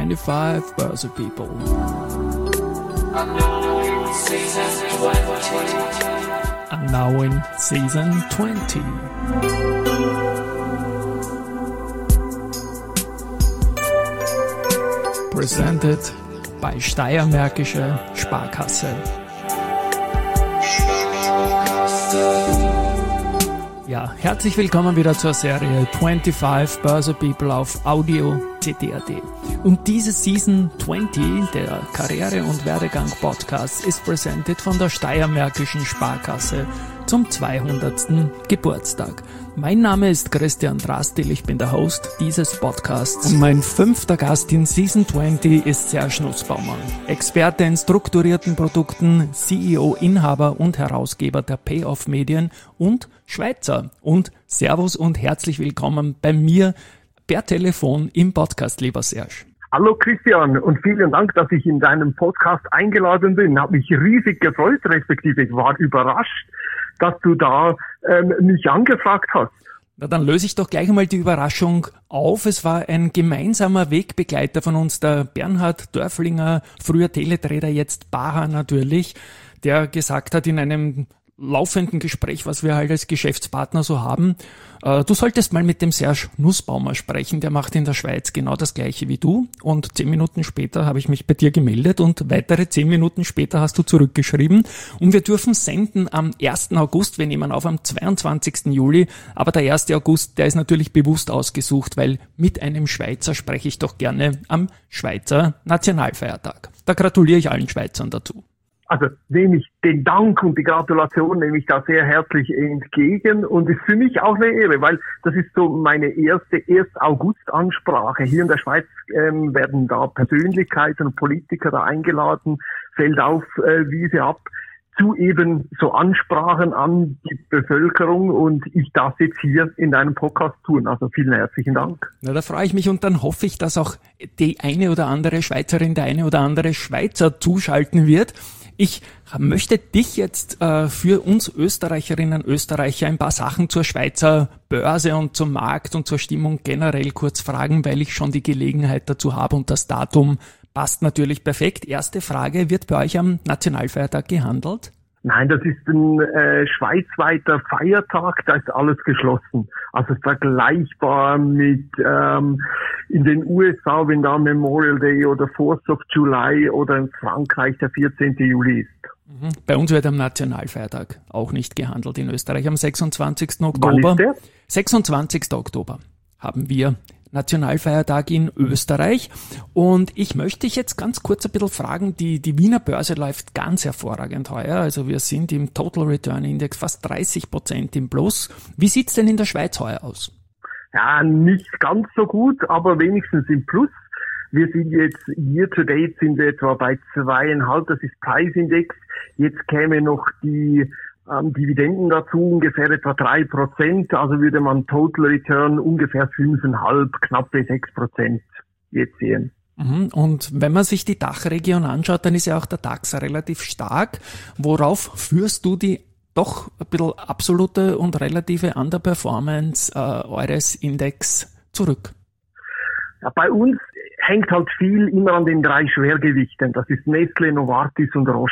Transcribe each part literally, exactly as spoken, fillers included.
twenty-five Börse People. And now in season twenty. Presented by Steiermärkische Sparkasse. Ja, herzlich willkommen wieder zur Serie twenty-five Börse People auf Audio C T A D. Und diese Season twenty, der Karriere- und Werdegang-Podcast, ist presented von der Steiermärkischen Sparkasse zum zweihundertsten Geburtstag. Mein Name ist Christian Drastil, ich bin der Host dieses Podcasts. Und mein fünfter Gast in Season twenty ist Serge Nussbaumer, Experte in strukturierten Produkten, C E O, Inhaber und Herausgeber der Payoff Medien und Schweizer. Und Servus und herzlich willkommen bei mir per Telefon im Podcast, lieber Serge. Hallo Christian und vielen Dank, dass ich in deinem Podcast eingeladen bin. Habe mich riesig gefreut, respektive ich war überrascht, dass du da ähm, mich angefragt hast. Na, dann löse ich doch gleich einmal die Überraschung auf. Es war ein gemeinsamer Wegbegleiter von uns, der Bernhard Dörflinger, früher Teletrader, jetzt Baha natürlich, der gesagt hat in einem laufenden Gespräch, was wir halt als Geschäftspartner so haben, äh, du solltest mal mit dem Serge Nussbaumer sprechen, der macht in der Schweiz genau das Gleiche wie du, und zehn Minuten später habe ich mich bei dir gemeldet und weitere zehn Minuten später hast du zurückgeschrieben und wir dürfen senden am ersten August, wir nehmen auf am zweiundzwanzigsten Juli, aber der erste August, der ist natürlich bewusst ausgesucht, weil mit einem Schweizer spreche ich doch gerne am Schweizer Nationalfeiertag. Da gratuliere ich allen Schweizern dazu. Also nehme ich den Dank und die Gratulation nehme ich da sehr herzlich entgegen und ist für mich auch eine Ehre, weil das ist so meine erste erste August-Ansprache. Hier in der Schweiz ähm, werden da Persönlichkeiten und Politiker da eingeladen, fällt auf äh, Wiese ab, zu eben so Ansprachen an die Bevölkerung und ich darf jetzt hier in deinem Podcast tun. Also vielen herzlichen Dank. Na, da freue ich mich und dann hoffe ich, dass auch die eine oder andere Schweizerin, der eine oder andere Schweizer zuschalten wird. Ich möchte dich jetzt äh, für uns Österreicherinnen und Österreicher ein paar Sachen zur Schweizer Börse und zum Markt und zur Stimmung generell kurz fragen, weil ich schon die Gelegenheit dazu habe und das Datum passt natürlich perfekt. Erste Frage, wird bei euch am Nationalfeiertag gehandelt? Nein, das ist ein äh, schweizweiter Feiertag, da ist alles geschlossen. Also vergleichbar mit ähm, in den U S A, wenn da Memorial Day oder Fourth of July oder in Frankreich der vierzehnten Juli ist. Bei uns wird am Nationalfeiertag auch nicht gehandelt in Österreich. Am sechsundzwanzigsten Oktober. Wann ist der? sechsundzwanzigsten Oktober haben wir Nationalfeiertag in Österreich. Und ich möchte dich jetzt ganz kurz ein bisschen fragen, die, die Wiener Börse läuft ganz hervorragend heuer. Also wir sind im Total Return Index fast dreißig Prozent im Plus. Wie sieht's denn in der Schweiz heuer aus? Ja, nicht ganz so gut, aber wenigstens im Plus. Wir sind jetzt, year to date sind wir etwa bei zweieinhalb, das ist Preisindex. Jetzt käme noch die ähm, Dividenden dazu, ungefähr etwa drei Prozent. Also würde man Total Return ungefähr fünfeinhalb, knappe sechs Prozent jetzt sehen. Und wenn man sich die Dachregion anschaut, dann ist ja auch der DAX relativ stark. Worauf führst du die doch ein bisschen absolute und relative Underperformance äh, eures Index zurück? Ja, bei uns hängt halt viel immer an den drei Schwergewichten. Das ist Nestlé, Novartis und Roche.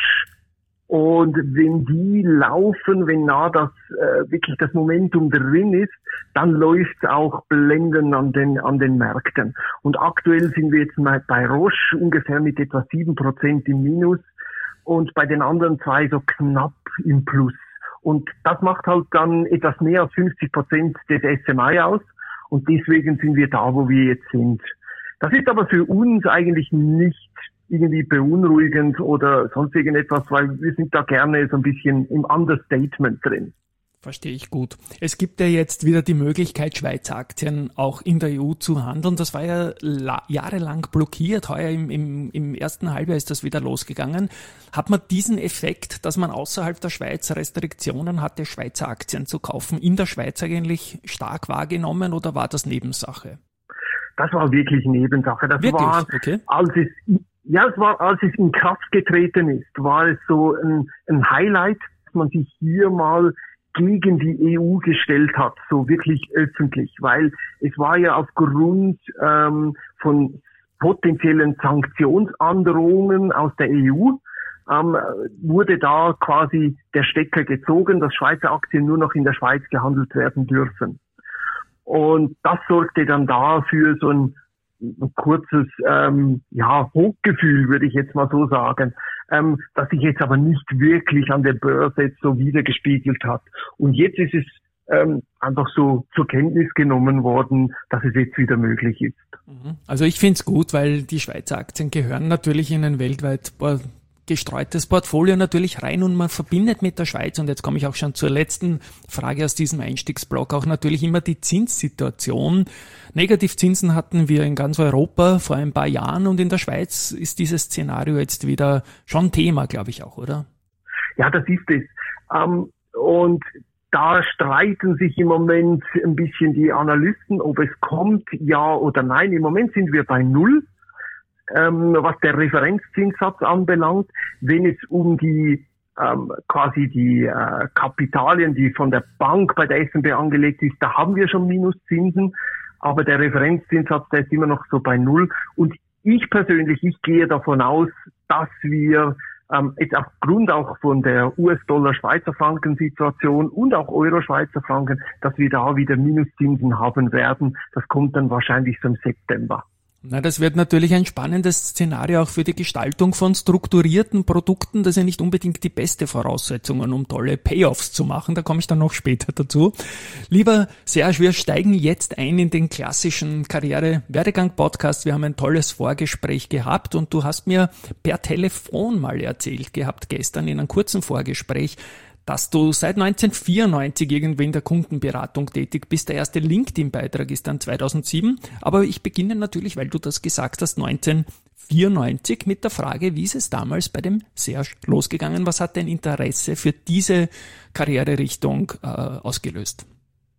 Und wenn die laufen, wenn nah das äh, wirklich das Momentum drin ist, dann läuft es auch blendend an den an den Märkten. Und aktuell sind wir jetzt mal bei Roche ungefähr mit etwa sieben Prozent im Minus und bei den anderen zwei so knapp im Plus. Und das macht halt dann etwas mehr als fünfzig Prozent des S M I aus. Und deswegen sind wir da, wo wir jetzt sind. Das ist aber für uns eigentlich nicht irgendwie beunruhigend oder sonst irgendetwas, weil wir sind da gerne so ein bisschen im Understatement drin. Verstehe ich gut. Es gibt ja jetzt wieder die Möglichkeit, Schweizer Aktien auch in der E U zu handeln. Das war ja la- jahrelang blockiert. Heuer im, im, im ersten Halbjahr ist das wieder losgegangen. Hat man diesen Effekt, dass man außerhalb der Schweiz Restriktionen hatte, Schweizer Aktien zu kaufen, in der Schweiz eigentlich stark wahrgenommen oder war das Nebensache? Das war wirklich Nebensache. Das wirklich? war, okay. als es, ja, es war, als es in Kraft getreten ist, war es so ein, ein Highlight, dass man sich hier mal gegen die E U gestellt hat, so wirklich öffentlich, weil es war ja aufgrund ähm, von potenziellen Sanktionsandrohungen aus der E U ähm, wurde da quasi der Stecker gezogen, dass Schweizer Aktien nur noch in der Schweiz gehandelt werden dürfen. Und das sorgte dann dafür so ein, ein kurzes ähm, ja Hochgefühl, würde ich jetzt mal so sagen, ähm, das sich jetzt aber nicht wirklich an der Börse jetzt so wiedergespiegelt hat. Und jetzt ist es ähm, einfach so zur Kenntnis genommen worden, dass es jetzt wieder möglich ist. Also ich finde es gut, weil die Schweizer Aktien gehören natürlich in ein weltweit gestreutes Portfolio natürlich rein und man verbindet mit der Schweiz, und jetzt komme ich auch schon zur letzten Frage aus diesem Einstiegsblock, auch natürlich immer die Zinssituation. Negativzinsen hatten wir in ganz Europa vor ein paar Jahren und in der Schweiz ist dieses Szenario jetzt wieder schon Thema, glaube ich auch, oder? Ja, das ist es. Ähm, und da streiten sich im Moment ein bisschen die Analysten, ob es kommt, ja oder nein. Im Moment sind wir bei Null. Ähm, was der Referenzzinssatz anbelangt, wenn es um die ähm, quasi die äh, Kapitalien, die von der Bank bei der S N B angelegt ist, da haben wir schon Minuszinsen, aber der Referenzzinssatz, der ist immer noch so bei Null. Und ich persönlich, ich gehe davon aus, dass wir ähm, jetzt aufgrund auch von der U S-Dollar-Schweizer Franken-Situation und auch Euro-Schweizer Franken, dass wir da wieder Minuszinsen haben werden. Das kommt dann wahrscheinlich so im September. Na, das wird natürlich ein spannendes Szenario auch für die Gestaltung von strukturierten Produkten. Das ist ja nicht unbedingt die beste Voraussetzung, um tolle Payoffs zu machen. Da komme ich dann noch später dazu. Lieber Serge, wir steigen jetzt ein in den klassischen Karriere-Werdegang-Podcast. Wir haben ein tolles Vorgespräch gehabt und du hast mir per Telefon mal erzählt gehabt, gestern in einem kurzen Vorgespräch, dass du seit neunzehnhundertvierundneunzig irgendwie in der Kundenberatung tätig bist. Der erste LinkedIn-Beitrag ist dann zweitausendsieben. Aber ich beginne natürlich, weil du das gesagt hast, neunzehnhundertvierundneunzig mit der Frage, wie ist es damals bei dem Serge losgegangen? Was hat dein Interesse für diese Karriererichtung äh, ausgelöst?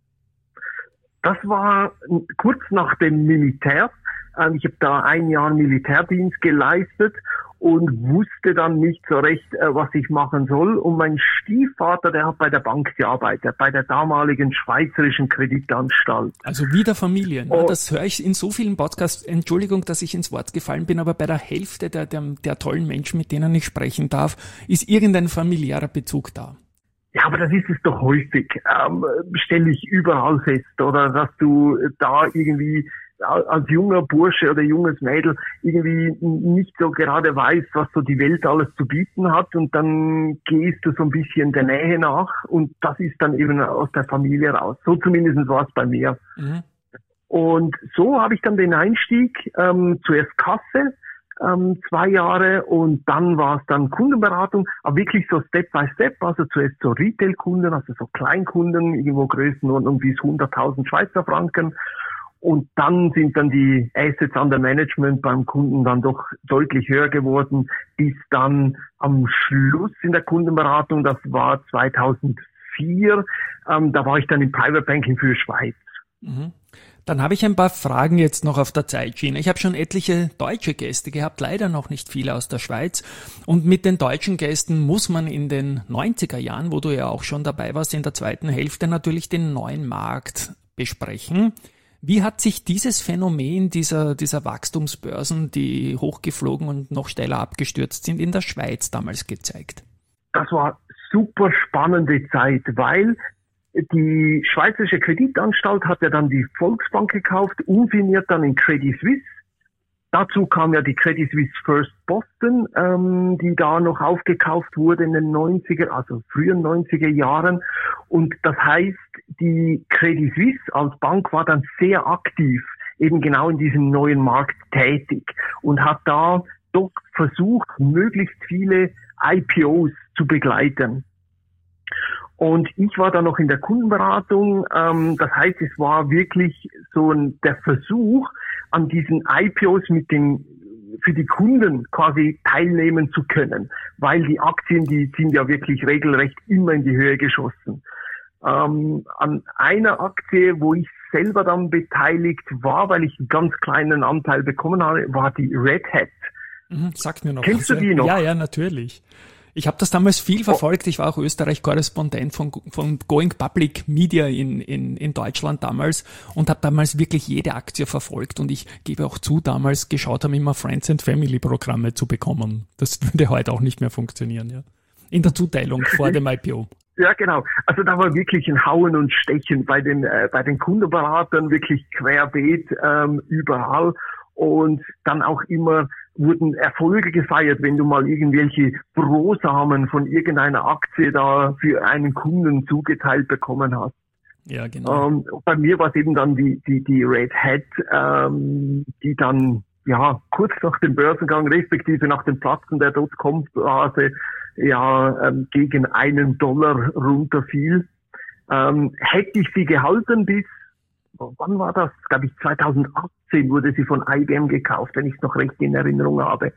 Das war kurz nach dem Militär. Ich habe da ein Jahr Militärdienst geleistet und wusste dann nicht so recht, was ich machen soll. Und mein Stiefvater, der hat bei der Bank gearbeitet, bei der damaligen Schweizerischen Kreditanstalt. Also wieder Familie. Ne? Oh. Das höre ich in so vielen Podcasts. Entschuldigung, dass ich ins Wort gefallen bin, aber bei der Hälfte der, der, der tollen Menschen, mit denen ich sprechen darf, ist irgendein familiärer Bezug da. Ja, aber das ist es doch häufig. Ähm, stelle ich überall fest, oder dass du da irgendwie als junger Bursche oder junges Mädel irgendwie nicht so gerade weißt, was so die Welt alles zu bieten hat, und dann gehst du so ein bisschen der Nähe nach und das ist dann eben aus der Familie raus. So zumindest war es bei mir. Mhm. Und so habe ich dann den Einstieg, ähm, zuerst Kasse, ähm, zwei Jahre, und dann war es dann Kundenberatung, aber wirklich so Step by Step, also zuerst so Retail-Kunden, also so Kleinkunden, irgendwo Größenordnung bis hunderttausend Schweizer Franken. Und dann sind dann die Assets under Management beim Kunden dann doch deutlich höher geworden, bis dann am Schluss in der Kundenberatung, das war zweitausendvier, ähm, da war ich dann im Private Banking für Schweiz. Mhm. Dann habe ich ein paar Fragen jetzt noch auf der Zeitschiene. Ich habe schon etliche deutsche Gäste gehabt, leider noch nicht viele aus der Schweiz. Und mit den deutschen Gästen muss man in den neunziger Jahren, wo du ja auch schon dabei warst, in der zweiten Hälfte natürlich den neuen Markt besprechen. Wie hat sich dieses Phänomen dieser, dieser Wachstumsbörsen, die hochgeflogen und noch schneller abgestürzt sind, in der Schweiz damals gezeigt? Das war super spannende Zeit, weil die Schweizerische Kreditanstalt hat ja dann die Volksbank gekauft, umfirmiert dann in Credit Suisse. Dazu kam ja die Credit Suisse First Boston, ähm, die da noch aufgekauft wurde in den neunziger, also frühen neunziger Jahren. Und das heißt, die Credit Suisse als Bank war dann sehr aktiv, eben genau in diesem neuen Markt tätig und hat da doch versucht, möglichst viele I P Os zu begleiten. Und ich war da noch in der Kundenberatung. Ähm, das heißt, es war wirklich so ein, der Versuch, an diesen I P Os mit den, für die Kunden quasi teilnehmen zu können. Weil die Aktien, die sind ja wirklich regelrecht immer in die Höhe geschossen. Ähm, an einer Aktie, wo ich selber dann beteiligt war, weil ich einen ganz kleinen Anteil bekommen habe, war die Red Hat. Mhm, sag mir noch. Kennst du die noch? Ja, ja, natürlich. Ich habe das damals viel verfolgt. Ich war auch Österreich-Korrespondent von, von Going Public Media in, in, in Deutschland damals und habe damals wirklich jede Aktie verfolgt. Und ich gebe auch zu, damals geschaut haben, immer Friends and Family Programme zu bekommen. Das würde heute auch nicht mehr funktionieren, ja. In der Zuteilung vor dem I P O. Ja, genau. Also da war wirklich ein Hauen und Stechen bei den äh, bei den Kundenberatern, wirklich querbeet ähm, überall. Und dann auch immer wurden Erfolge gefeiert, wenn du mal irgendwelche Brosamen von irgendeiner Aktie da für einen Kunden zugeteilt bekommen hast. Ja, genau. Ähm, bei mir war es eben dann die die die Red Hat, ähm, die dann ja kurz nach dem Börsengang respektive nach dem Platzen der Dotcom-Blase ja ähm, gegen einen Dollar runterfiel. Ähm, hätte ich sie gehalten bis wann war das? Glaube ich zweitausendachtzehn wurde sie von I B M gekauft, wenn ich es noch recht in Erinnerung habe.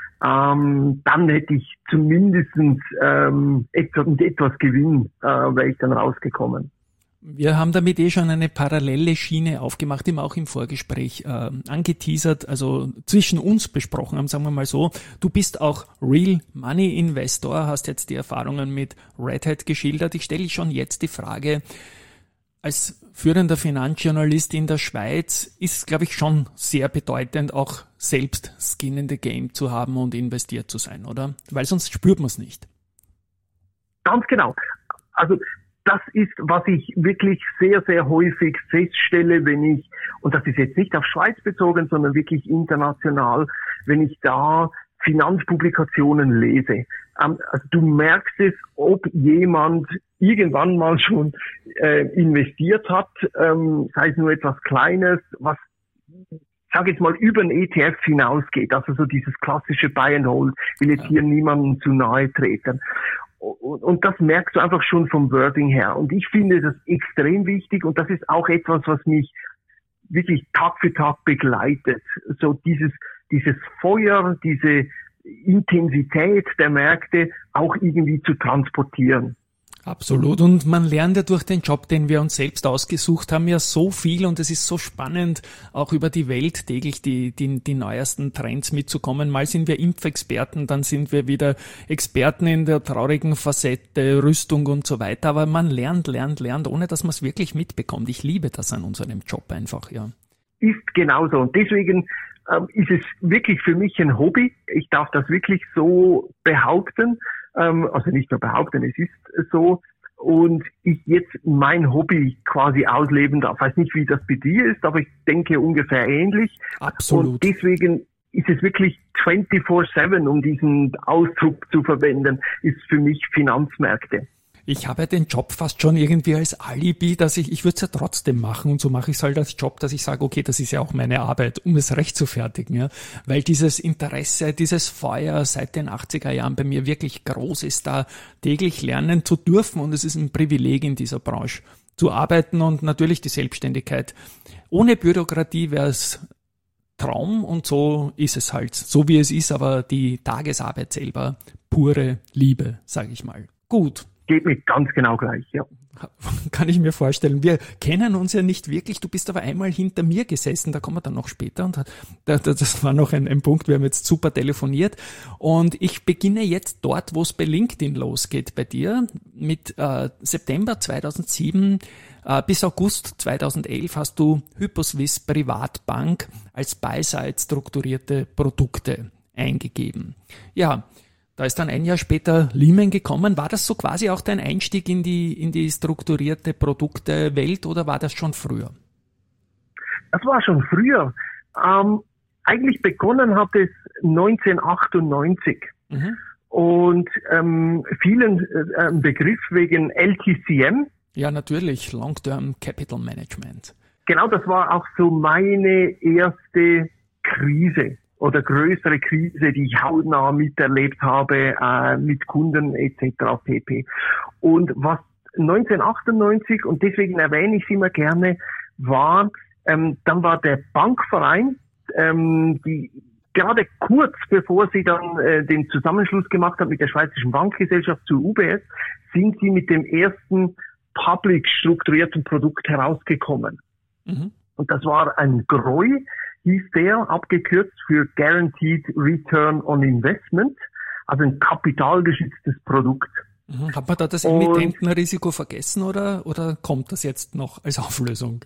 Ähm, dann hätte ich zumindestens ähm, etwas, mit etwas Gewinn äh, wäre ich dann rausgekommen. Wir haben damit eh schon eine parallele Schiene aufgemacht, die wir auch im Vorgespräch äh, angeteasert, also zwischen uns besprochen haben, sagen wir mal so. Du bist auch Real Money Investor, hast jetzt die Erfahrungen mit Red Hat geschildert. Ich stelle schon jetzt die Frage, als führender Finanzjournalist in der Schweiz ist, glaube ich, schon sehr bedeutend, auch selbst Skin in the Game zu haben und investiert zu sein, oder? Weil sonst spürt man es nicht. Ganz genau. Also das ist, was ich wirklich sehr, sehr häufig feststelle, wenn ich, und das ist jetzt nicht auf Schweiz bezogen, sondern wirklich international, wenn ich da Finanzpublikationen lese. Ähm, also du merkst es, ob jemand irgendwann mal schon äh, investiert hat, ähm, sei es nur etwas Kleines, was, ich sage jetzt mal, über ein E T F hinausgeht. Also so dieses klassische Buy and Hold, will jetzt ja. hier niemandem zu nahe treten. Und, und das merkst du einfach schon vom Wording her. Und ich finde das extrem wichtig und das ist auch etwas, was mich wirklich Tag für Tag begleitet. So dieses, dieses Feuer, diese Intensität der Märkte auch irgendwie zu transportieren. Absolut. Und man lernt ja durch den Job, den wir uns selbst ausgesucht haben, ja so viel und es ist so spannend, auch über die Welt täglich die, die, die neuesten Trends mitzukommen. Mal sind wir Impfexperten, dann sind wir wieder Experten in der traurigen Facette, Rüstung und so weiter. Aber man lernt, lernt, lernt, ohne dass man es wirklich mitbekommt. Ich liebe das an unserem Job einfach, ja. Ist genauso. Und deswegen ähm, ist es wirklich für mich ein Hobby. Ich darf das wirklich so behaupten. Also nicht nur behaupten, es ist so. Und ich jetzt mein Hobby quasi ausleben darf. Ich weiß nicht, wie das bei dir ist, aber ich denke ungefähr ähnlich. Absolut. Und deswegen ist es wirklich vierundzwanzig sieben, um diesen Ausdruck zu verwenden, ist für mich Finanzmärkte. Ich habe den Job fast schon irgendwie als Alibi, dass ich, ich würde es ja trotzdem machen und so mache ich es halt als Job, dass ich sage, okay, das ist ja auch meine Arbeit, um es recht zu fertigen, ja, weil dieses Interesse, dieses Feuer seit den achtziger Jahren bei mir wirklich groß ist, da täglich lernen zu dürfen und es ist ein Privileg in dieser Branche zu arbeiten und natürlich die Selbstständigkeit. Ohne Bürokratie wäre es Traum und so ist es halt, so wie es ist, aber die Tagesarbeit selber, pure Liebe, sage ich mal. Gut. Geht mir ganz genau gleich, ja. Kann ich mir vorstellen. Wir kennen uns ja nicht wirklich. Du bist aber einmal hinter mir gesessen, da kommen wir dann noch später. Und das war noch ein, ein Punkt, wir haben jetzt super telefoniert. Und ich beginne jetzt dort, wo es bei LinkedIn losgeht bei dir. Mit äh, September zweitausendsieben äh, bis August zweitausendelf hast du Hyposwiss Privatbank als Buy-Side strukturierte Produkte eingegeben. Ja, da ist dann ein Jahr später Lehman gekommen. War das so quasi auch dein Einstieg in die, in die strukturierte Produktewelt oder war das schon früher? Das war schon früher. Ähm, eigentlich begonnen hat es neunzehnhundertachtundneunzig. Mhm. Und ähm, vielen äh, Begriff wegen L T C M. Ja, natürlich. Long-Term Capital Management. Genau, das war auch so meine erste Krise. Oder größere Krise, die ich hautnah miterlebt habe, äh, mit Kunden et cetera pp. Und was neunzehnhundertachtundneunzig, und deswegen erwähne ich es immer gerne, war, ähm, dann war der Bankverein, ähm, die gerade kurz bevor sie dann äh, den Zusammenschluss gemacht hat mit der Schweizerischen Bankgesellschaft zur U B S, sind sie mit dem ersten public strukturierten Produkt herausgekommen. Mhm. Und das war ein G R O I, hieß der, abgekürzt für Guaranteed Return on Investment. Also ein kapitalgeschütztes Produkt. Mhm. Hat man da das Emittentenrisiko vergessen oder, oder kommt das jetzt noch als Auflösung?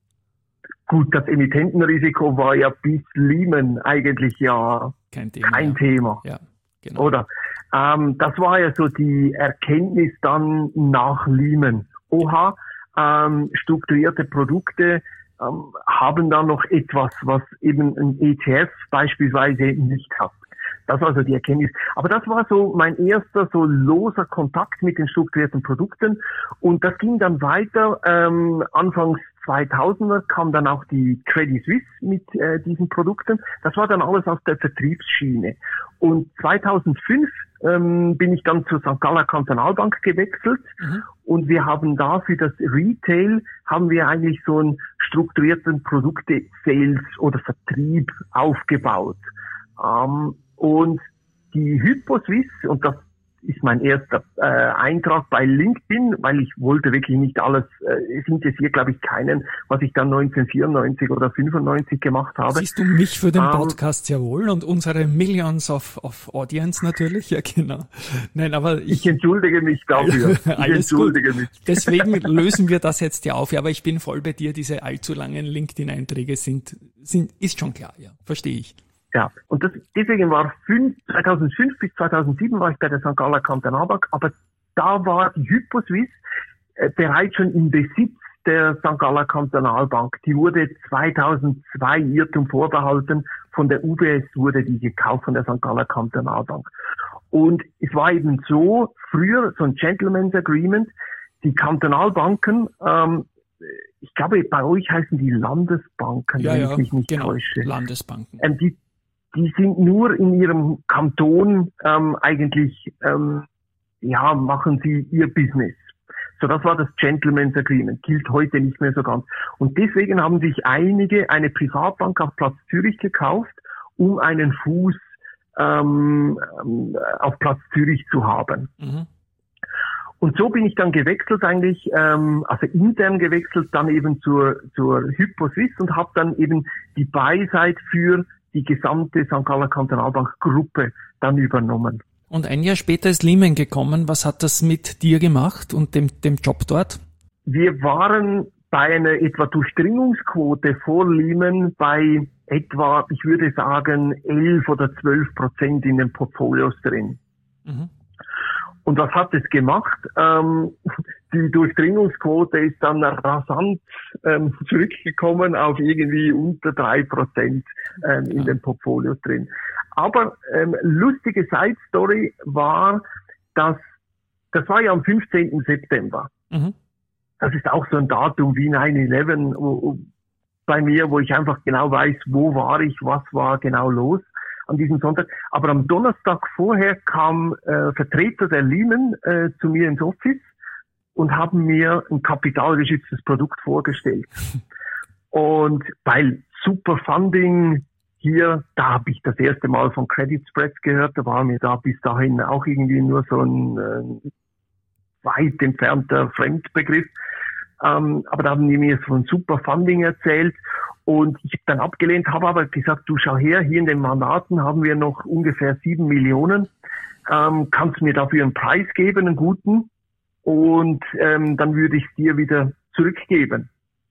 Gut, das Emittentenrisiko war ja bis Lehman eigentlich ja kein Thema. Kein ja. Thema. Ja, genau. Oder? Ähm, das war ja so die Erkenntnis dann nach Lehman. Oha, ähm, strukturierte Produkte ähm, haben da noch etwas, was eben ein E T F beispielsweise nicht hat. Das war so die Erkenntnis. Aber das war so mein erster so loser Kontakt mit den strukturierten Produkten. Und das ging dann weiter. Ähm, Anfangs zweitausender kam dann auch die Credit Suisse mit äh, diesen Produkten. Das war dann alles aus der Vertriebsschiene. Und zweitausendfünf ähm, bin ich dann zur Sankt Galler Kantonalbank gewechselt. Mhm. Und wir haben da für das Retail haben wir eigentlich so einen strukturierten Produkte-Sales oder Vertrieb aufgebaut. Ähm, Und die Hyposwiss, und das ist mein erster äh, Eintrag bei LinkedIn, weil ich wollte wirklich nicht alles, äh, es interessiert glaube ich keinen, was ich dann neunzehnhundertvierundneunzig oder fünfundneunzig gemacht habe. Siehst du mich für den Podcast ähm, sehr wohl und unsere Millions of, of Audience natürlich, ja genau. Nein, aber ich, ich entschuldige mich dafür. Ich alles entschuldige gut. mich. Deswegen lösen wir das jetzt ja auf. Ja, aber ich bin voll bei dir, diese allzu langen LinkedIn-Einträge sind, sind, ist schon klar, ja, verstehe ich. Ja, und das, deswegen war fünf, zweitausendfünf bis zweitausendsieben war ich bei der Sankt Galler Kantonalbank, aber da war die Hyposwiss äh, bereits schon im Besitz der Sankt Galler Kantonalbank. Die wurde zweitausendzwei Irrtum vorbehalten, von der U B S wurde die gekauft von der Sankt Galler Kantonalbank. Und es war eben so, früher so ein Gentleman's Agreement, die Kantonalbanken, ähm, ich glaube, bei euch heißen die Landesbanken, ja, wenn ja, ich mich nicht genau, täusche. Landesbanken. Ähm, die Die sind nur in ihrem Kanton ähm, eigentlich, ähm, ja, machen sie ihr Business. So, das war das Gentleman's Agreement, gilt heute nicht mehr so ganz. Und deswegen haben sich einige eine Privatbank auf Platz Zürich gekauft, um einen Fuß ähm, auf Platz Zürich zu haben. Mhm. Und so bin ich dann gewechselt eigentlich, ähm, also intern gewechselt, dann eben zur zur Hyposwiss und habe dann eben die Buy-Side für die gesamte Sankt Galler Kantonalbank-Gruppe dann übernommen. Und ein Jahr später ist Lehman gekommen. Was hat das mit dir gemacht und dem, dem Job dort? Wir waren bei einer etwa Durchdringungsquote vor Lehman bei etwa, ich würde sagen, elf oder zwölf Prozent in den Portfolios drin. Mhm. Und was hat es gemacht? Ähm, die Durchdringungsquote ist dann rasant ähm, zurückgekommen auf irgendwie unter drei Prozent ähm, in den Portfolios drin. Aber ähm, lustige Side-Story war, dass das war ja am fünfzehnten September. Mhm. Das ist auch so ein Datum wie neun elf bei mir, wo ich einfach genau weiß, wo war ich, was war genau los an diesem Sonntag. Aber am Donnerstag vorher kam äh, Vertreter der Lehman äh, zu mir ins Office und haben mir ein kapitalgeschütztes Produkt vorgestellt. Und weil Super Funding hier, da habe ich das erste Mal von Credit Spreads gehört, da war mir da bis dahin auch irgendwie nur so ein äh, weit entfernter Fremdbegriff. Ähm, aber da haben die mir von Super Funding erzählt. Und ich habe dann abgelehnt, habe aber gesagt, du schau her, hier in den Mandaten haben wir noch ungefähr sieben Millionen. Ähm, kannst du mir dafür einen Preis geben, einen guten? Und ähm, dann würde ich es dir wieder zurückgeben.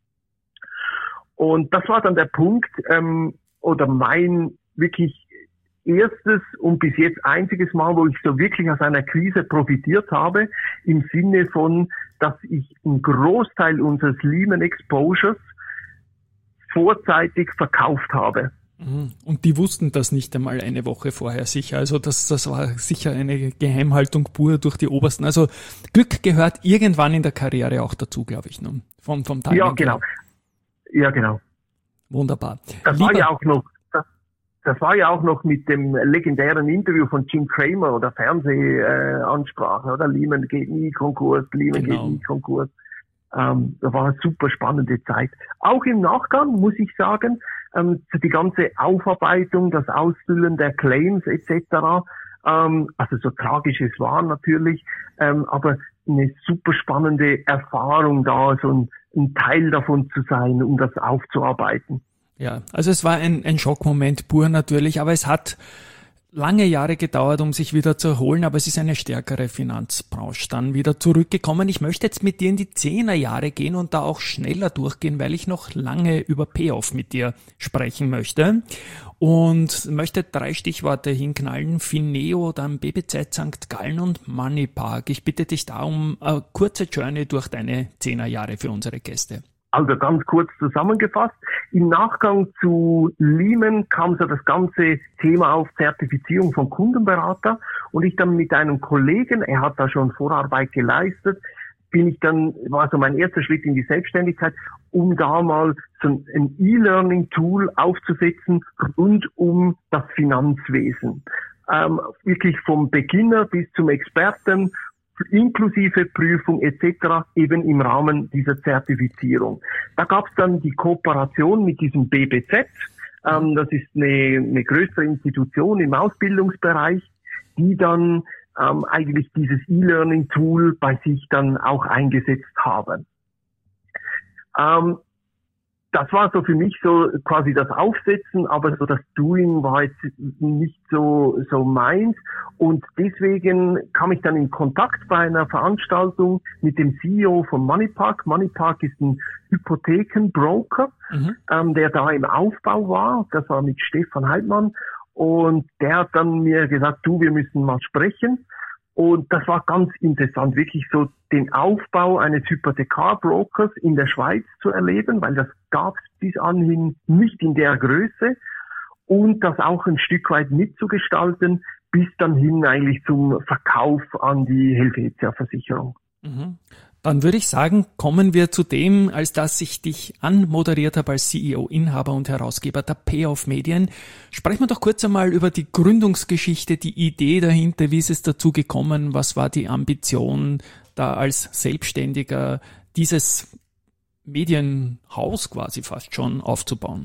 Und das war dann der Punkt, ähm, oder mein wirklich erstes und bis jetzt einziges Mal, wo ich so wirklich aus einer Krise profitiert habe, im Sinne von, dass ich einen Großteil unseres Lehman Exposures vorzeitig verkauft habe. Und die wussten das nicht einmal eine Woche vorher sicher. Also das, das war sicher eine Geheimhaltung pur durch die Obersten. Also Glück gehört irgendwann in der Karriere auch dazu, glaube ich. Ne? Vom, vom Timing ja, genau. Her. Ja, genau. Wunderbar. Das Lieber, war ja auch noch, das, das war ja auch noch mit dem legendären Interview von Jim Cramer oder Fernsehansprache, äh, oder? Lehman geht nie Konkurs, Lehman genau. geht nie Konkurs. Ähm, das war eine super spannende Zeit. Auch im Nachgang, muss ich sagen, ähm, die ganze Aufarbeitung, das Ausfüllen der Claims et cetera, ähm, also so tragisch es war natürlich, ähm, aber eine super spannende Erfahrung da, so ein, ein Teil davon zu sein, um das aufzuarbeiten. Ja, also es war ein, ein Schockmoment pur natürlich, aber es hat lange Jahre gedauert, um sich wieder zu erholen, aber es ist eine stärkere Finanzbranche dann wieder zurückgekommen. Ich möchte jetzt mit dir in die Zehnerjahre gehen und da auch schneller durchgehen, weil ich noch lange über Payoff mit dir sprechen möchte und möchte drei Stichworte hinknallen: Fineo, dann B B Z Sankt Gallen und Moneypark. Ich bitte dich da um eine kurze Journey durch deine Zehnerjahre für unsere Gäste. Also ganz kurz zusammengefasst, im Nachgang zu Lehman kam so das ganze Thema auf Zertifizierung von Kundenberater und ich dann mit einem Kollegen, er hat da schon Vorarbeit geleistet, bin ich dann, war so mein erster Schritt in die Selbstständigkeit, um da mal so ein E-Learning-Tool aufzusetzen rund um das Finanzwesen. Ähm, wirklich vom Beginner bis zum Experten, inklusive Prüfung et cetera, eben im Rahmen dieser Zertifizierung. Da gab es dann die Kooperation mit diesem B B Z, ähm, das ist eine, eine größere Institution im Ausbildungsbereich, die dann ähm, eigentlich dieses E-Learning-Tool bei sich dann auch eingesetzt haben. Ähm, Das war so für mich so quasi das Aufsetzen, aber so das Doing war jetzt nicht so so meins und deswegen kam ich dann in Kontakt bei einer Veranstaltung mit dem C E O von Moneypark. Moneypark ist ein Hypothekenbroker, mhm. ähm, der da im Aufbau war. Das war mit Stefan Heidmann und der hat dann mir gesagt, du, wir müssen mal sprechen. Und das war ganz interessant, wirklich so den Aufbau eines Hypothekarbrokers in der Schweiz zu erleben, weil das gab es bis anhin nicht in der Größe und das auch ein Stück weit mitzugestalten, bis dann hin eigentlich zum Verkauf an die Helvetia-Versicherung. Mhm. Dann würde ich sagen, kommen wir zu dem, als dass ich dich anmoderiert habe als C E O, Inhaber und Herausgeber der Payoff Medien. Sprechen wir doch kurz einmal über die Gründungsgeschichte, die Idee dahinter, wie ist es dazu gekommen, was war die Ambition, da als Selbstständiger dieses Medienhaus quasi fast schon aufzubauen?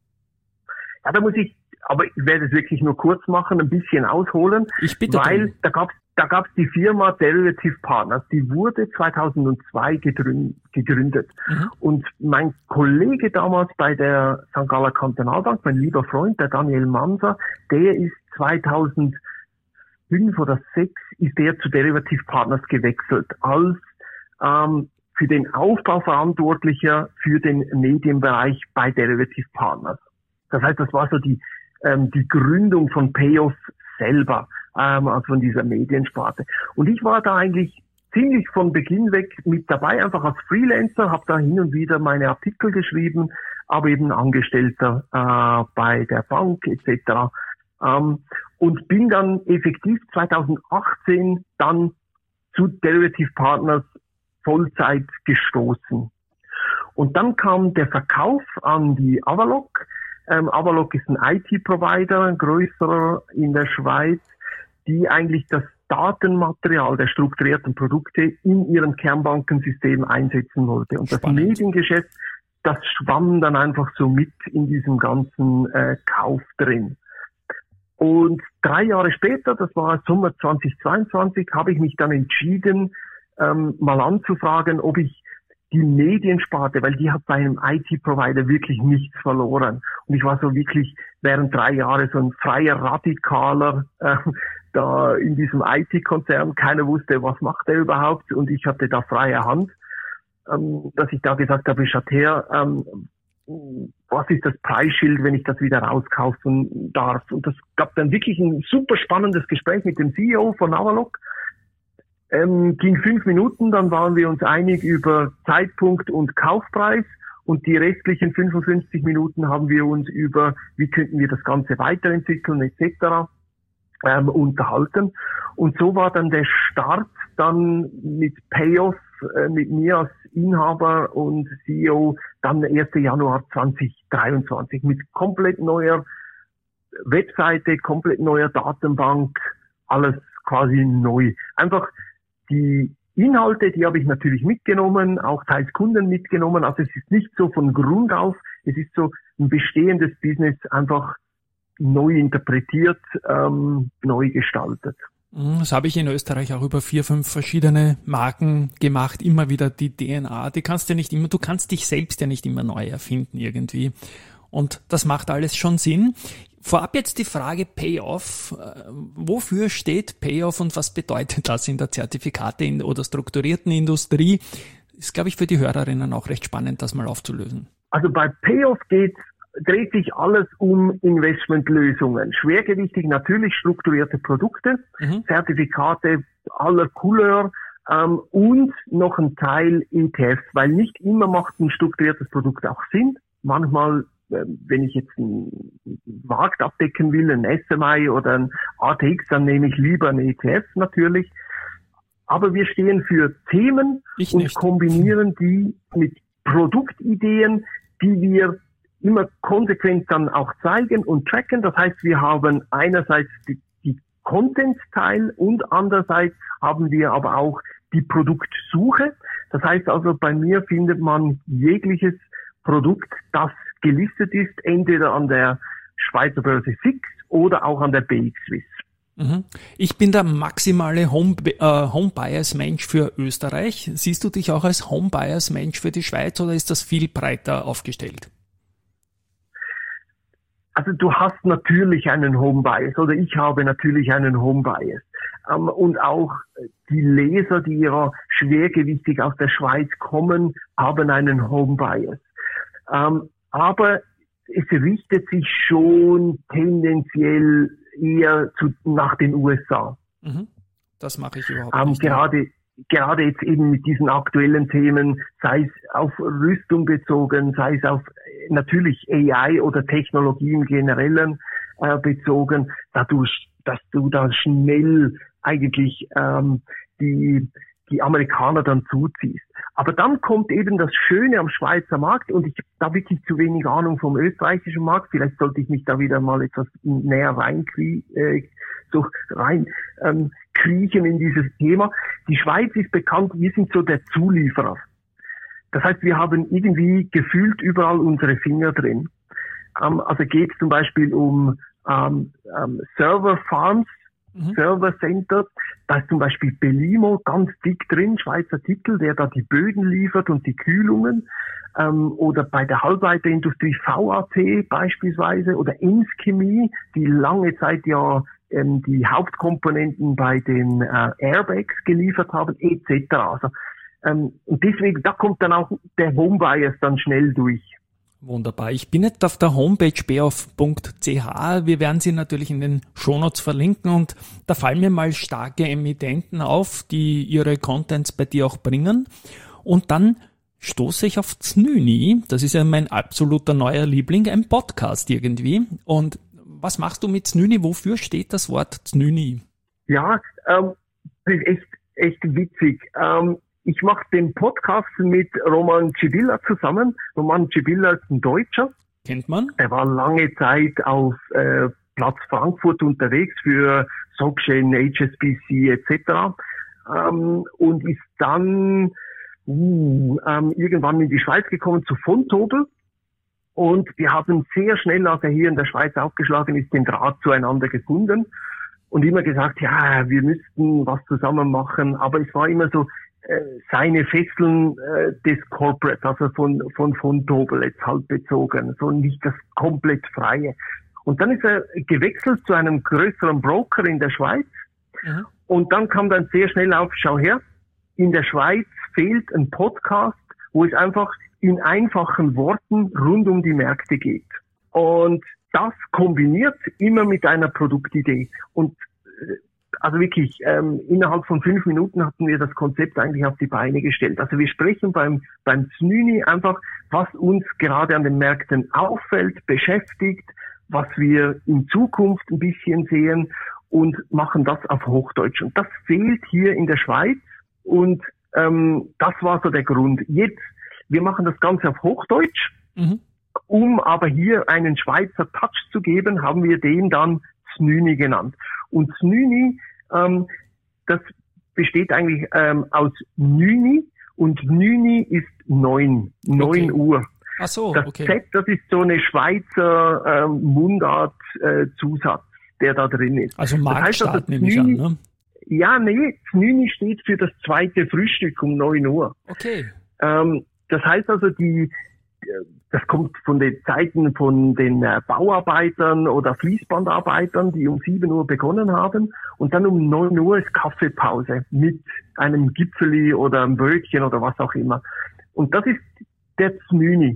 Ja, da muss ich, aber ich werde es wirklich nur kurz machen, ein bisschen ausholen, ich bitte weil drum. da gab es Da gab es die Firma Derivative Partners, die wurde zweitausendzwei gegründet. Mhm. Und mein Kollege damals bei der Sankt Galler Kantonalbank, mein lieber Freund, der Daniel Manser, der ist zweitausendfünf oder sechs ist der zu Derivative Partners gewechselt, als ähm, für den Aufbau Verantwortlicher für den Medienbereich bei Derivative Partners. Das heißt, das war so die, ähm, die Gründung von Payoff selber. Ähm, also von dieser Mediensparte. Und ich war da eigentlich ziemlich von Beginn weg mit dabei, einfach als Freelancer, habe da hin und wieder meine Artikel geschrieben, aber eben Angestellter äh, bei der Bank et cetera. Ähm, und bin dann effektiv zweitausendachtzehn dann zu Derivative Partners Vollzeit gestoßen. Und dann kam der Verkauf an die Avaloq. Ähm, Avaloq ist ein I T-Provider, ein größerer in der Schweiz, die eigentlich das Datenmaterial der strukturierten Produkte in ihrem Kernbankensystem einsetzen wollte. Und Spannend. Das Mediengeschäft, das schwamm dann einfach so mit in diesem ganzen äh, Kauf drin. Und drei Jahre später, das war Sommer zweitausendzweiundzwanzig, habe ich mich dann entschieden, ähm, mal anzufragen, ob ich die Mediensparte, weil die hat bei einem I T-Provider wirklich nichts verloren. Und ich war so wirklich während drei Jahre so ein freier Radikaler äh, da in diesem I T-Konzern. Keiner wusste, was macht er überhaupt und ich hatte da freie Hand, ähm, dass ich da gesagt habe, Schatter, ähm, was ist das Preisschild, wenn ich das wieder rauskaufen darf? Und das gab dann wirklich ein super spannendes Gespräch mit dem C E O von Avaloq. Ähm, ging fünf Minuten, dann waren wir uns einig über Zeitpunkt und Kaufpreis und die restlichen fünfundfünfzig Minuten haben wir uns über, wie könnten wir das Ganze weiterentwickeln et cetera ähm, unterhalten. Und so war dann der Start dann mit Payoff, äh, mit mir als Inhaber und C E O, dann ersten Januar zweitausenddreiundzwanzig mit komplett neuer Webseite, komplett neuer Datenbank, alles quasi neu. Einfach die Inhalte, die habe ich natürlich mitgenommen, auch teils Kunden mitgenommen. Also es ist nicht so von Grund auf, es ist so ein bestehendes Business einfach neu interpretiert, ähm, neu gestaltet. Das habe ich in Österreich auch über vier, fünf verschiedene Marken gemacht, immer wieder die D N A. Die kannst du ja nicht immer, du kannst dich selbst ja nicht immer neu erfinden irgendwie. Und das macht alles schon Sinn. Vorab jetzt die Frage Payoff. Wofür steht Payoff und was bedeutet das in der Zertifikate- oder strukturierten Industrie? Ist, glaube ich, für die Hörerinnen auch recht spannend, das mal aufzulösen. Also bei Payoff geht, dreht sich alles um Investmentlösungen. Schwergewichtig natürlich strukturierte Produkte, mhm. Zertifikate aller Couleur ähm, und noch ein Teil E T Fs, weil nicht immer macht ein strukturiertes Produkt auch Sinn. Manchmal, äh, wenn ich jetzt einen Markt abdecken will, ein S M I oder ein A T X, dann nehme ich lieber ein E T F natürlich. Aber wir stehen für Themen ich und nicht. kombinieren die mit Produktideen, die wir immer konsequent dann auch zeigen und tracken. Das heißt, wir haben einerseits die, die Content-Teil und andererseits haben wir aber auch die Produktsuche. Das heißt also, bei mir findet man jegliches Produkt, das gelistet ist, entweder an der Schweizer Börse Fix oder auch an der B X Swiss. Ich bin der maximale Home, äh, Home-Bias-Mensch für Österreich. Siehst du dich auch als Home-Bias-Mensch für die Schweiz oder ist das viel breiter aufgestellt? Also du hast natürlich einen Home-Bias oder ich habe natürlich einen Home-Bias. Ähm, und auch die Leser, die ja schwergewichtig aus der Schweiz kommen, haben einen Home-Bias. Ähm, aber es richtet sich schon tendenziell eher zu, nach den U S A. Mhm. Das mache ich überhaupt ähm, nicht. Gerade, gerade jetzt eben mit diesen aktuellen Themen, sei es auf Rüstung bezogen, sei es auf natürlich A I oder Technologie im Generellen äh, bezogen, dadurch, dass du da schnell eigentlich ähm, die die Amerikaner dann zuziehst. Aber dann kommt eben das Schöne am Schweizer Markt und ich habe da wirklich zu wenig Ahnung vom österreichischen Markt. Vielleicht sollte ich mich da wieder mal etwas näher rein, äh, so rein ähm, kriechen in dieses Thema. Die Schweiz ist bekannt, wir sind so der Zulieferer. Das heißt, wir haben irgendwie gefühlt überall unsere Finger drin. Ähm, also geht es zum Beispiel um ähm, ähm, Server Farms, Mhm. Server Center, da ist zum Beispiel Belimo ganz dick drin, Schweizer Titel, der da die Böden liefert und die Kühlungen, ähm, oder bei der Halbleiterindustrie V A T beispielsweise oder Ins Chemie, die lange Zeit ja ähm, die Hauptkomponenten bei den äh, Airbags geliefert haben, et cetera. Also, ähm, und deswegen, da kommt dann auch der Home Bias dann schnell durch. Wunderbar. Ich bin jetzt auf der Homepage payoff punkt c h. Wir werden sie natürlich in den Shownotes verlinken und da fallen mir mal starke Emittenten auf, die ihre Contents bei dir auch bringen. Und dann stoße ich auf Znüni. Das ist ja mein absoluter neuer Liebling, ein Podcast irgendwie. Und was machst du mit Znüni? Wofür steht das Wort Znüni? Ja, ähm, das ist echt, echt witzig. Ähm, Ich mache den Podcast mit Roman Cibilla zusammen. Roman Cibilla ist ein Deutscher. Kennt man? Er war lange Zeit auf äh, Platz Frankfurt unterwegs für SocGen, H S B C et cetera. Ähm, und ist dann uh, ähm, irgendwann in die Schweiz gekommen zu Vontobel. Und wir haben sehr schnell, als er hier in der Schweiz aufgeschlagen ist, den Draht zueinander gefunden. Und immer gesagt, ja, wir müssten was zusammen machen. Aber es war immer so, seine Fesseln äh, des Corporate, also von von von Dobel jetzt halt bezogen, so nicht das komplett Freie. Und dann ist er gewechselt zu einem größeren Broker in der Schweiz. Mhm. Und dann kam dann sehr schnell auf, schau her, in der Schweiz fehlt ein Podcast, wo es einfach in einfachen Worten rund um die Märkte geht. Und das kombiniert immer mit einer Produktidee. Und also wirklich, ähm, innerhalb von fünf Minuten hatten wir das Konzept eigentlich auf die Beine gestellt. Also wir sprechen beim beim Znüni einfach, was uns gerade an den Märkten auffällt, beschäftigt, was wir in Zukunft ein bisschen sehen und machen das auf Hochdeutsch. Und das fehlt hier in der Schweiz und ähm, das war so der Grund. Jetzt, wir machen das Ganze auf Hochdeutsch, mhm. um aber hier einen Schweizer Touch zu geben, haben wir den dann Znüni genannt. Und Znüni, ähm, das besteht eigentlich ähm, aus Nüni und Nüni ist neun, neun okay. Uhr. Ach so, das okay. Z, das ist so eine Schweizer ähm, Mundart-Zusatz, äh, der da drin ist. Also Marktstart das heißt, nehme ich an, ne? Ja, nee, Znüni steht für das zweite Frühstück um neun Uhr. Okay. Ähm, das heißt also, die das kommt von den Zeiten von den äh, Bauarbeitern oder Fließbandarbeitern, die um sieben Uhr begonnen haben. Und dann um neun Uhr ist Kaffeepause mit einem Gipfeli oder einem Brötchen oder was auch immer. Und das ist der Znüni.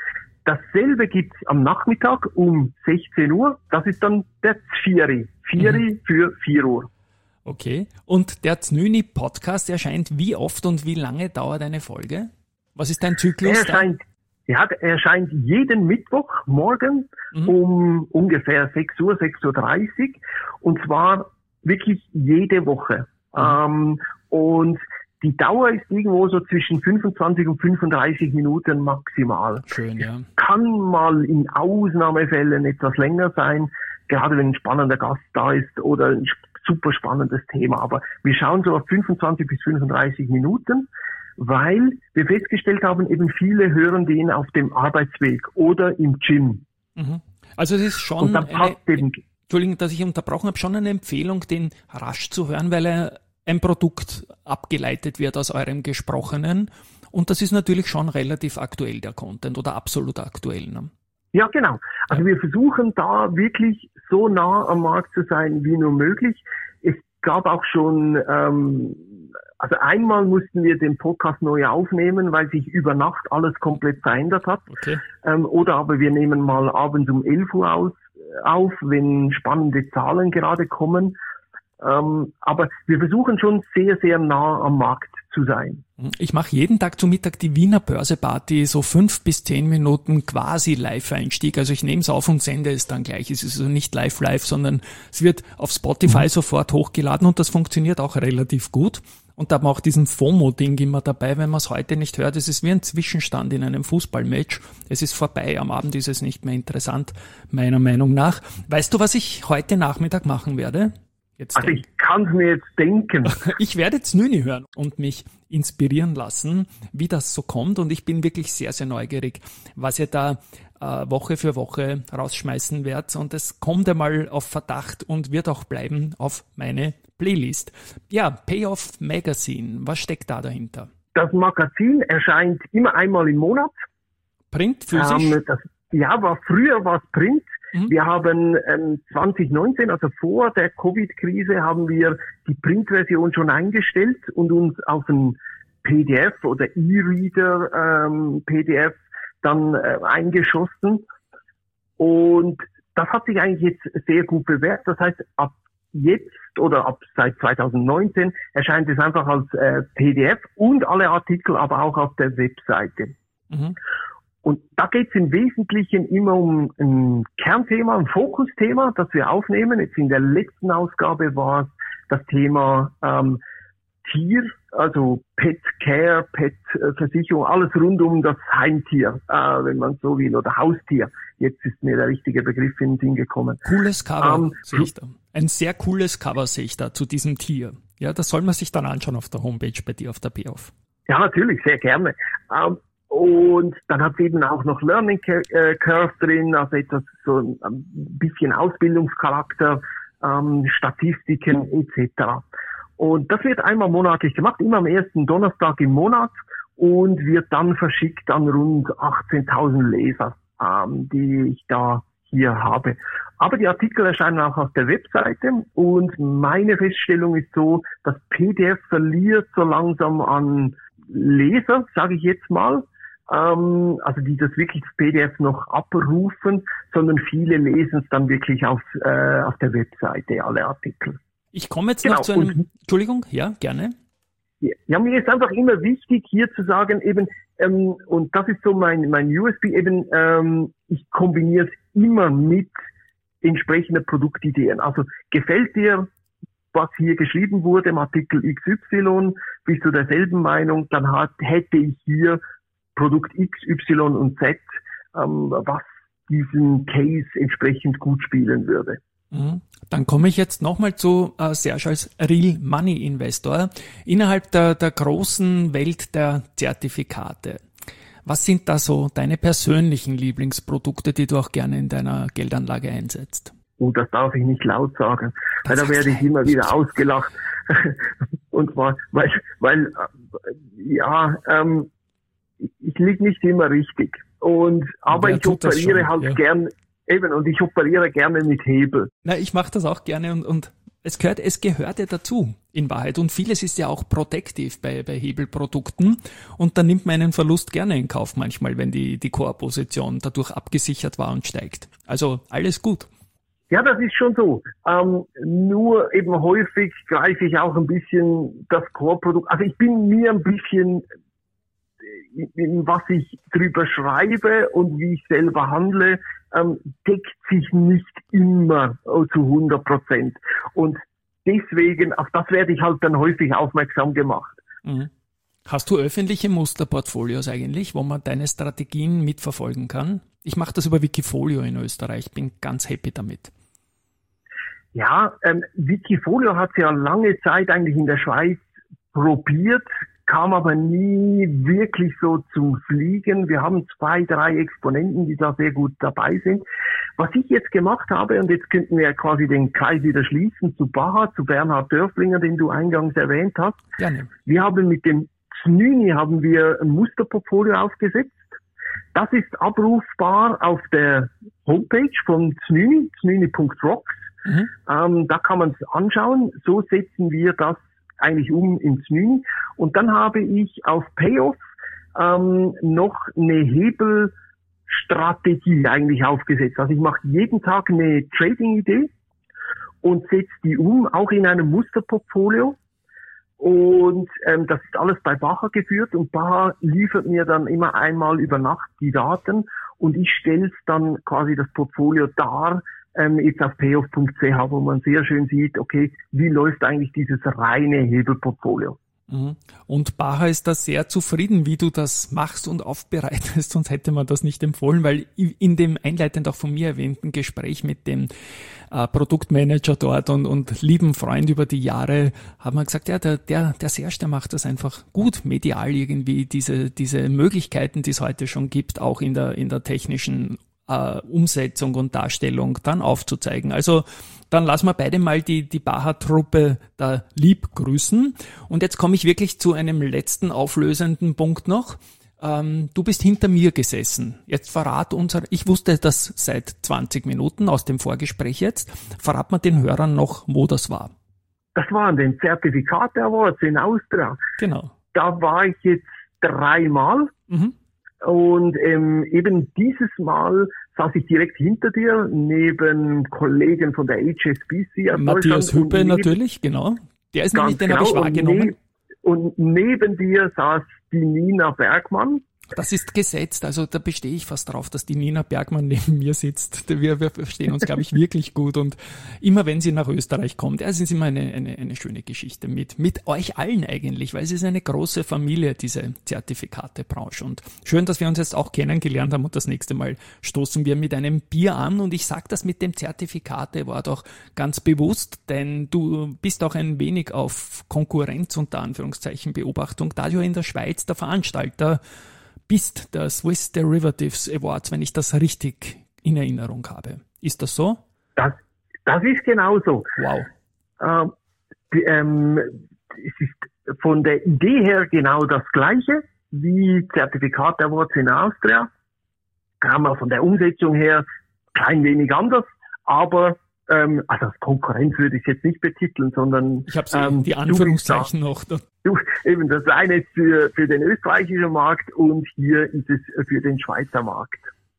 Dasselbe gibt's am Nachmittag um sechzehn Uhr. Das ist dann der Zvieri. Vieri mhm. für vier Uhr. Okay. Und der Znüni-Podcast erscheint wie oft und wie lange dauert eine Folge? Was ist dein Zyklus? Er erscheint, ja, er erscheint jeden Mittwoch morgen mhm. um ungefähr sechs Uhr, sechs Uhr dreißig. Und zwar wirklich jede Woche. Mhm. Ähm, und die Dauer ist irgendwo so zwischen fünfundzwanzig und fünfunddreißig Minuten maximal. Schön, ja. Kann mal in Ausnahmefällen etwas länger sein, gerade wenn ein spannender Gast da ist oder ein super spannendes Thema. Aber wir schauen so auf fünfundzwanzig bis fünfunddreißig Minuten, weil wir festgestellt haben, eben viele hören den auf dem Arbeitsweg oder im Gym. Mhm. Also es ist schon und dann passt eine, eben, Entschuldigung, dass ich unterbrochen habe, schon eine Empfehlung, den rasch zu hören, weil er ein Produkt abgeleitet wird aus eurem Gesprochenen. Und das ist natürlich schon relativ aktuell, der Content, oder absolut aktuell. Ne? Ja, genau. Also ja. wir versuchen da wirklich so nah am Markt zu sein, wie nur möglich. Es gab auch schon, ähm, also einmal mussten wir den Podcast neu aufnehmen, weil sich über Nacht alles komplett verändert hat. Okay. Ähm, oder aber wir nehmen mal abends um elf Uhr aus, auf, wenn spannende Zahlen gerade kommen. Ähm, aber wir versuchen schon sehr, sehr nah am Markt zu sein. Ich mache jeden Tag zu Mittag die Wiener Börseparty, so fünf bis zehn Minuten quasi Live-Einstieg. Also ich nehme es auf und sende es dann gleich. Es ist also nicht live-live, sondern es wird auf Spotify mhm. sofort hochgeladen und das funktioniert auch relativ gut. Und da haben wir auch diesen FOMO-Ding immer dabei, wenn man es heute nicht hört. Es ist wie ein Zwischenstand in einem Fußballmatch. Es ist vorbei, am Abend ist es nicht mehr interessant, meiner Meinung nach. Weißt du, was ich heute Nachmittag machen werde? Jetzt also ich kann es mir jetzt denken. Ich werde Znüni hören und mich inspirieren lassen, wie das so kommt. Und ich bin wirklich sehr, sehr neugierig, was ihr da äh, Woche für Woche rausschmeißen werdet. Und es kommt einmal auf Verdacht und wird auch bleiben auf meine Playlist. Ja, Payoff Magazine, was steckt da dahinter? Das Magazin erscheint immer einmal im Monat. Print, physisch? Ähm, das, ja, war früher war es Print. Wir haben ähm, zwanzig neunzehn, also vor der Covid-Krise, haben wir die Printversion schon eingestellt und uns auf ein P D F oder E-Reader ähm, P D F dann äh, eingeschossen. Und das hat sich eigentlich jetzt sehr gut bewährt. Das heißt, ab jetzt oder ab seit zwanzig neunzehn erscheint es einfach als äh, P D F und alle Artikel aber auch auf der Webseite. Mhm. Und da geht es im Wesentlichen immer um ein Kernthema, ein Fokusthema, das wir aufnehmen. Jetzt in der letzten Ausgabe war es das Thema ähm, Tier, also Pet Care, Pet Versicherung, alles rund um das Heimtier, äh, wenn man so will, oder Haustier. Jetzt ist mir der richtige Begriff in den Sinn gekommen. Cooles Cover ähm, sehe ich da. Ein sehr cooles Cover sehe ich da zu diesem Tier. Ja, das soll man sich dann anschauen auf der Homepage bei dir auf der Payoff. Ja, natürlich, sehr gerne. Ähm, Und dann hat es eben auch noch Learning Curve drin, also etwas so ein bisschen Ausbildungscharakter, ähm, Statistiken et cetera. Und das wird einmal monatlich gemacht, immer am ersten Donnerstag im Monat und wird dann verschickt an rund achtzehntausend Leser, ähm, die ich da hier habe. Aber die Artikel erscheinen auch auf der Webseite und meine Feststellung ist so, das P D F verliert so langsam an Leser, sage ich jetzt mal. Ähm, also die das wirklich das P D F noch abrufen, sondern viele lesen es dann wirklich auf, äh, auf der Webseite, alle Artikel. Ich komme jetzt genau. noch zu einem, und, Entschuldigung, ja, gerne. Ja, mir ist einfach immer wichtig, hier zu sagen, eben, ähm, und das ist so mein, mein U S P, eben, ähm, ich kombiniere es immer mit entsprechenden Produktideen. Also gefällt dir, was hier geschrieben wurde im Artikel X Y, bist du derselben Meinung, dann hat, hätte ich hier Produkt X, Y und Z, ähm, was diesen Case entsprechend gut spielen würde. Dann komme ich jetzt nochmal zu äh, Serge als Real Money Investor innerhalb der, der großen Welt der Zertifikate. Was sind da so deine persönlichen Lieblingsprodukte, die du auch gerne in deiner Geldanlage einsetzt? Oh, das darf ich nicht laut sagen, weil da werde ich immer wieder ausgelacht. Und zwar, weil, weil ja, ähm, ich liege nicht immer richtig. Und, aber Wer ich tut das operiere schon, halt ja. gern, eben, und ich operiere gerne mit Hebel. Na, ich mache das auch gerne und, und es gehört, es gehört ja dazu, in Wahrheit. Und vieles ist ja auch protective bei, bei Hebelprodukten. Und dann nimmt man einen Verlust gerne in Kauf manchmal, wenn die, die Core-Position dadurch abgesichert war und steigt. Also alles gut. Ja, das ist schon so. Ähm, nur eben häufig greife ich auch ein bisschen das Core-Produkt. Also ich bin mir ein bisschen, in was ich drüber schreibe und wie ich selber handle, ähm, deckt sich nicht immer zu hundert Prozent. Und deswegen, auf das werde ich halt dann häufig aufmerksam gemacht. Mhm. Hast du öffentliche Musterportfolios eigentlich, wo man deine Strategien mitverfolgen kann? Ich mache das über Wikifolio in Österreich, bin ganz happy damit. Ja, ähm, Wikifolio hat ja lange Zeit eigentlich in der Schweiz probiert, kam aber nie wirklich so zum Fliegen. Wir haben zwei, drei Exponenten, die da sehr gut dabei sind. Was ich jetzt gemacht habe, und jetzt könnten wir quasi den Kreis wieder schließen zu Baha, zu Bernhard Dörflinger, den du eingangs erwähnt hast. Gerne. Wir haben mit dem Znüni haben wir ein Musterportfolio aufgesetzt. Das ist abrufbar auf der Homepage von Znüni, znüni punkt rocks. Mhm. Ähm, da kann man es anschauen. So setzen wir das eigentlich um ins Znüni. Und dann habe ich auf Payoff ähm, noch eine Hebelstrategie eigentlich aufgesetzt. Also ich mache jeden Tag eine Trading-Idee und setze die um, auch in einem Musterportfolio. Und ähm, das ist alles bei Baha geführt und Baha liefert mir dann immer einmal über Nacht die Daten und ich stelle dann quasi das Portfolio dar, ähm, jetzt auf payoff punkt c h, wo man sehr schön sieht, okay, wie läuft eigentlich dieses reine Hebelportfolio. Und Baha ist da sehr zufrieden, wie du das machst und aufbereitest, sonst hätte man das nicht empfohlen, weil in dem einleitend auch von mir erwähnten Gespräch mit dem äh, Produktmanager dort und, und lieben Freund über die Jahre haben wir gesagt, ja, der, der, der Serge, der macht das einfach gut, medial irgendwie, diese, diese Möglichkeiten, die es heute schon gibt, auch in der, in der technischen Uh, Umsetzung und Darstellung dann aufzuzeigen. Also dann lassen wir beide mal die, die Baha-Truppe da lieb grüßen. Und jetzt komme ich wirklich zu einem letzten auflösenden Punkt noch. Ähm, du bist hinter mir gesessen. Jetzt verrat uns, ich wusste das seit zwanzig Minuten aus dem Vorgespräch jetzt, verrat mal den Hörern noch, wo das war. Das waren den Zertifikate Awards in Austria. Genau. Da war ich jetzt dreimal. Mhm. Und ähm, eben dieses Mal saß ich direkt hinter dir, neben Kollegen von der H S B C. Matthias Hüppe neben, natürlich, genau. Der ist nämlich, den genau, habe ich wahrgenommen. Und, ne- und neben dir saß die Nina Bergmann. Das ist gesetzt, also da bestehe ich fast drauf, dass die Nina Bergmann neben mir sitzt. Wir, wir verstehen uns, glaube ich, wirklich gut und immer wenn sie nach Österreich kommt, es ist immer eine, eine, eine schöne Geschichte mit, mit euch allen eigentlich, weil es ist eine große Familie, diese Zertifikatebranche und schön, dass wir uns jetzt auch kennengelernt haben und das nächste Mal stoßen wir mit einem Bier an und ich sage das mit dem Zertifikate war doch ganz bewusst, denn du bist auch ein wenig auf Konkurrenz unter Anführungszeichen Beobachtung, da du in der Schweiz der Veranstalter bist der Swiss Derivatives Awards, wenn ich das richtig in Erinnerung habe. Ist das so? Das, das ist genauso. Wow. Ähm, die, ähm, es ist von der Idee her genau das Gleiche wie Zertifikat Awards in Austria. Kann man von der Umsetzung her klein wenig anders, aber ähm, also als Konkurrenz würde ich es jetzt nicht betiteln, sondern ich habe ähm, die Anführungszeichen da, noch. Du, eben das eine ist für, für den österreichischen Markt und hier ist es für den Schweizer Markt.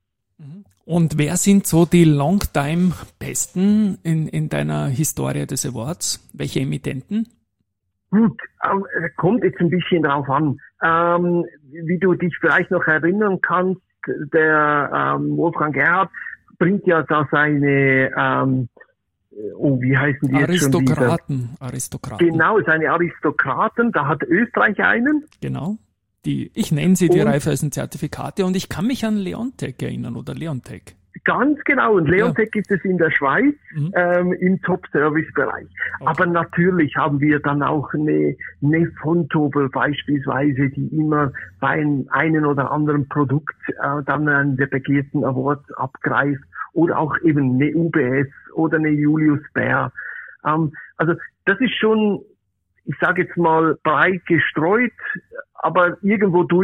Und wer sind so die Longtime-Besten in, in deiner Historie des Awards? Welche Emittenten? Gut, ähm, kommt jetzt ein bisschen drauf an. Ähm, wie du dich vielleicht noch erinnern kannst, der ähm, Wolfgang Gerhardt bringt ja da seine, ähm, oh, wie heißen die Aristokraten, jetzt schon wieder? Aristokraten. Genau, seine Aristokraten, da hat Österreich einen. Genau, die, ich nenne sie die Raiffeisen-Zertifikate und ich kann mich an Leonteq erinnern oder Leonteq. Ganz genau, und Leonteq ja. ist es in der Schweiz, mhm. ähm, im Top-Service-Bereich. Okay. Aber natürlich haben wir dann auch eine, eine Fontobel beispielsweise, die immer bei einem, einen oder anderen Produkt äh, dann einen der begehrten Awards abgreift. Oder auch eben eine U B S oder eine Julius Baer. Ähm, also das ist schon, ich sage jetzt mal, breit gestreut, aber irgendwo durch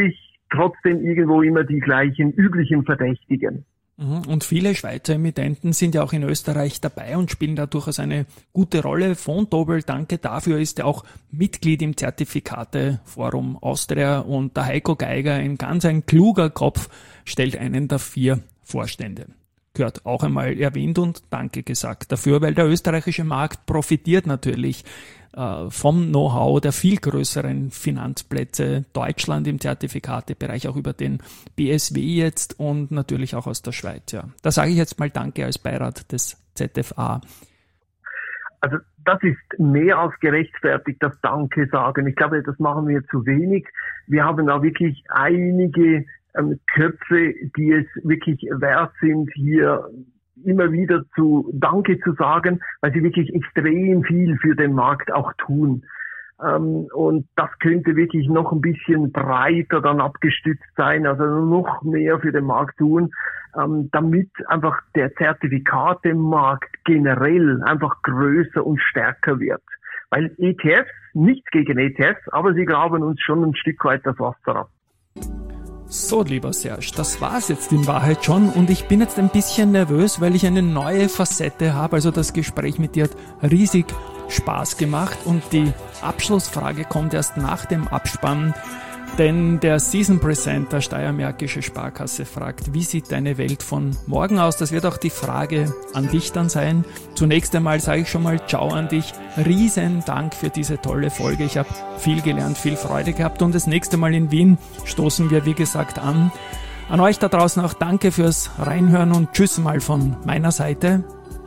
trotzdem irgendwo immer die gleichen üblichen Verdächtigen. Und viele Schweizer Emittenten sind ja auch in Österreich dabei und spielen da durchaus eine gute Rolle. Vontobel, danke dafür, ist ja auch Mitglied im Zertifikateforum Austria und der Heiko Geiger, ein ganz ein kluger Kopf, stellt einen der vier Vorstände. Gehört auch einmal erwähnt und danke gesagt dafür, weil der österreichische Markt profitiert natürlich äh, vom Know-how der viel größeren Finanzplätze Deutschland im Zertifikatebereich, auch über den B S W jetzt und natürlich auch aus der Schweiz. Ja. Da sage ich jetzt mal Danke als Beirat des Z F A. Also das ist mehr als gerechtfertigt, das Danke sagen. Ich glaube, das machen wir zu wenig. Wir haben da wirklich einige ähm, Köpfe, die es wirklich wert sind, hier immer wieder zu Danke zu sagen, weil sie wirklich extrem viel für den Markt auch tun. Ähm, und das könnte wirklich noch ein bisschen breiter dann abgestützt sein, also noch mehr für den Markt tun, ähm, damit einfach der Zertifikatemarkt generell einfach größer und stärker wird. Weil E T Fs, nichts gegen E T Fs, aber sie graben uns schon ein Stück weit das Wasser ab. So, lieber Serge, das war's jetzt in Wahrheit schon und ich bin jetzt ein bisschen nervös, weil ich eine neue Facette habe. Also das Gespräch mit dir hat riesig Spaß gemacht und die Abschlussfrage kommt erst nach dem Abspann, denn der Season Presenter Steiermärkische Sparkasse fragt, wie sieht deine Welt von morgen aus? Das wird auch die Frage an dich dann sein. Zunächst einmal sage ich schon mal Ciao an dich. Riesen Dank für diese tolle Folge. Ich habe viel gelernt, viel Freude gehabt und das nächste Mal in Wien stoßen wir, wie gesagt, an. An euch da draußen auch danke fürs Reinhören und tschüss mal von meiner Seite.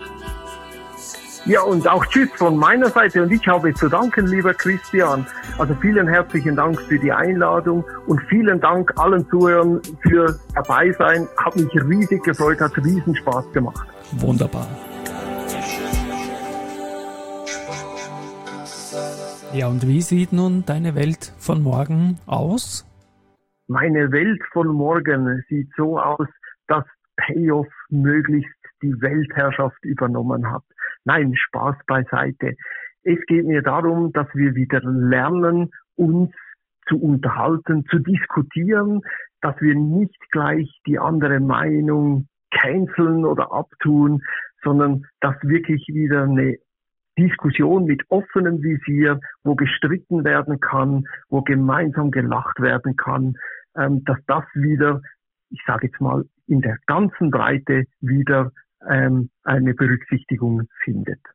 Ja, und auch tschüss von meiner Seite und ich habe zu danken, lieber Christian. Also vielen herzlichen Dank für die Einladung und vielen Dank allen Zuhörern für dabei sein. Hat mich riesig gefreut, hat riesen Spaß gemacht. Wunderbar. Ja, und wie sieht nun deine Welt von morgen aus? Meine Welt von morgen sieht so aus, dass Payoff möglichst die Weltherrschaft übernommen hat. Nein, Spaß beiseite. Es geht mir darum, dass wir wieder lernen, uns zu unterhalten, zu diskutieren, dass wir nicht gleich die andere Meinung canceln oder abtun, sondern dass wirklich wieder eine Diskussion mit offenem Visier, wo gestritten werden kann, wo gemeinsam gelacht werden kann, ähm, dass das wieder, ich sage jetzt mal, in der ganzen Breite wieder ähm, eine Berücksichtigung findet.